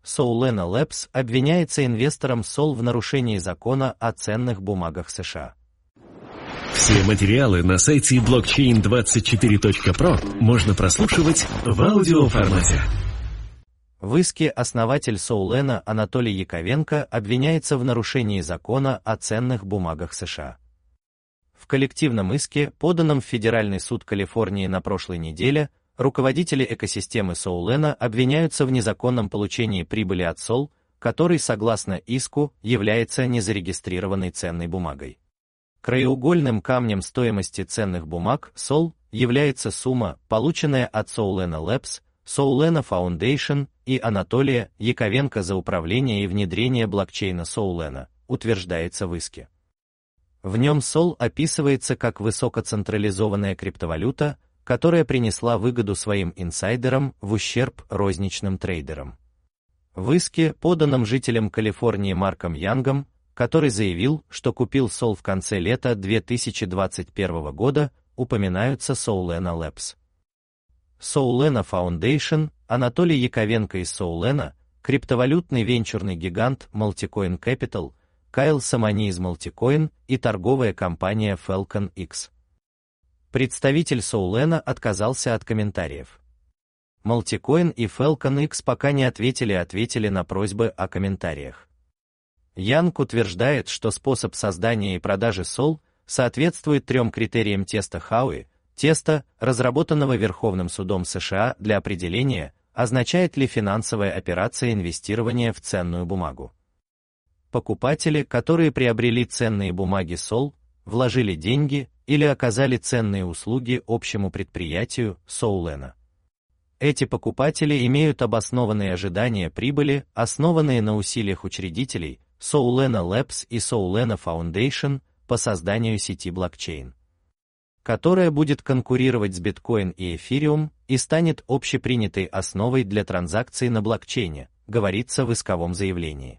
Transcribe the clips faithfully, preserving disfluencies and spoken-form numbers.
Solana Labs обвиняется инвестором Сол в нарушении закона о ценных бумагах США. Все материалы на сайте блокчейн двадцать четыре точка про можно прослушивать в аудиоформате. В иске основатель Solana Анатолий Яковенко обвиняется в нарушении закона о ценных бумагах США. В коллективном иске, поданном в Федеральный суд Калифорнии на прошлой неделе, руководители экосистемы Solana обвиняются в незаконном получении прибыли от Сол, который, согласно иску, является незарегистрированной ценной бумагой. Краеугольным камнем стоимости ценных бумаг Сол является сумма, полученная от Solana Labs, Solana Foundation и Анатолия Яковенко за управление и внедрение блокчейна Solana, утверждается в иске. В нем Сол описывается как высокоцентрализованная криптовалюта, которая принесла выгоду своим инсайдерам в ущерб розничным трейдерам. В иске, поданном жителем Калифорнии Марком Янгом, который заявил, что купил Сол в конце лета две тысячи двадцать первого года, упоминаются Solana Labs. Solana Foundation, Анатолий Яковенко из Solana, криптовалютный венчурный гигант Multicoin Capital, Кайл Самани из Multicoin и торговая компания Falcon X. Представитель Solana отказался от комментариев. Multicoin и Falcon X пока не ответили ответили на просьбы о комментариях. Янг утверждает, что способ создания и продажи Сол соответствует трем критериям теста Хауи. Теста, разработанного Верховным судом США для определения, означает ли финансовая операция инвестирования в ценную бумагу. Покупатели, которые приобрели ценные бумаги Сол, вложили деньги или оказали ценные услуги общему предприятию Solana. Эти покупатели имеют обоснованные ожидания прибыли, основанные на усилиях учредителей Solana Labs и Solana Foundation по созданию сети блокчейн, которая будет конкурировать с биткоин и эфириум и станет общепринятой основой для транзакций на блокчейне, говорится в исковом заявлении.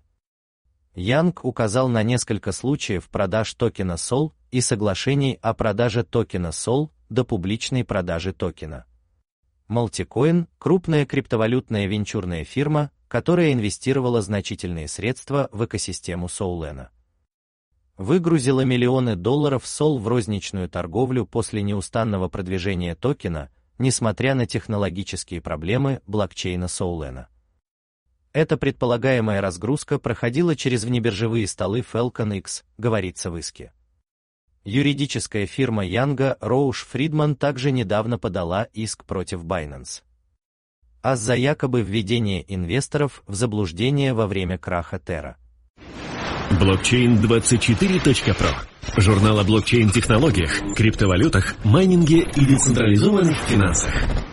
Янг указал на несколько случаев продаж токена Сол и соглашений о продаже токена Сол до публичной продажи токена. Multicoin – крупная криптовалютная венчурная фирма, которая инвестировала значительные средства в экосистему Solana. Выгрузила миллионы долларов Сол в розничную торговлю после неустанного продвижения токена, несмотря на технологические проблемы блокчейна Solana. Эта предполагаемая разгрузка проходила через внебиржевые столы Falcon X, говорится в иске. Юридическая фирма Янга Роуш Фридман также недавно подала иск против Binance. А за якобы введение инвесторов в заблуждение во время краха Terra. блокчейн двадцать четыре точка про. Журнал о блокчейн-технологиях, криптовалютах, майнинге и децентрализованных финансах.